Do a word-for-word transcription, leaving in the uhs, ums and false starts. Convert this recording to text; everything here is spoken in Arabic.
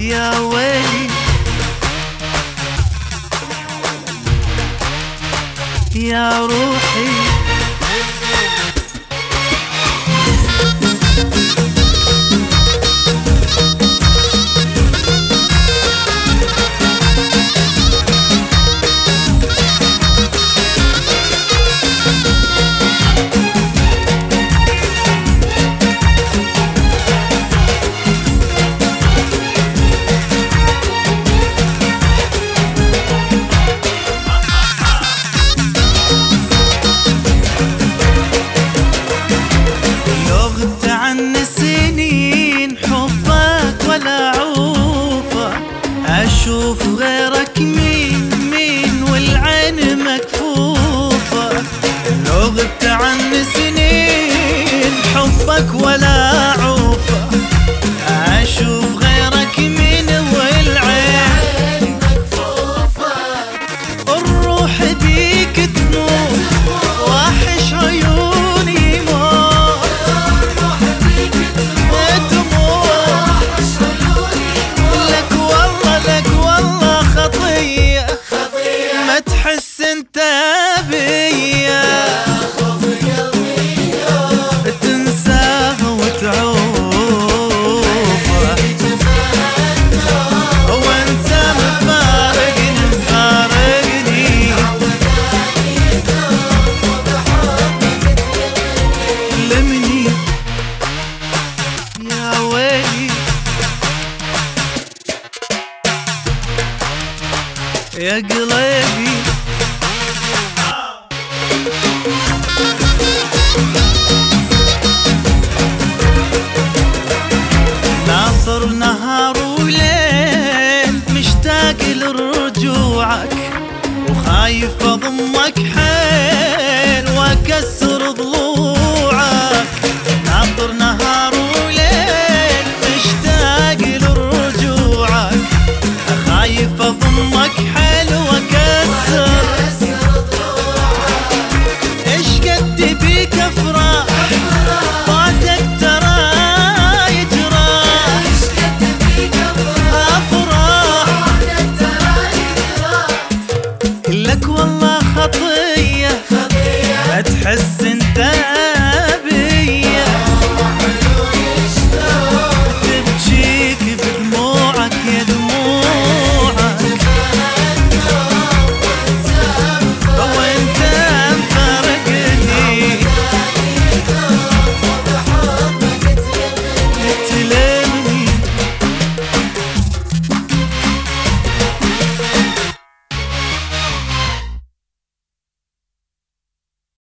يا ويلي يا روحي. أشوف غيرك مين مين والعين مكفوفة، لو غبت عني سنين حبك ولا عوفة. أشوف غيرك مين والعين مكفوفة، الروح بيك تموت واحش عيوني موت. الروح بيك تموت لك والله لك والله خطية ما تحس انت بيا، تنساه وتعوفه وانت مفارقني مفارقني. لمني يا ويلي يا قلبي. ناطر نهار وليل مشتاق لرجوعك، وخايف اضمك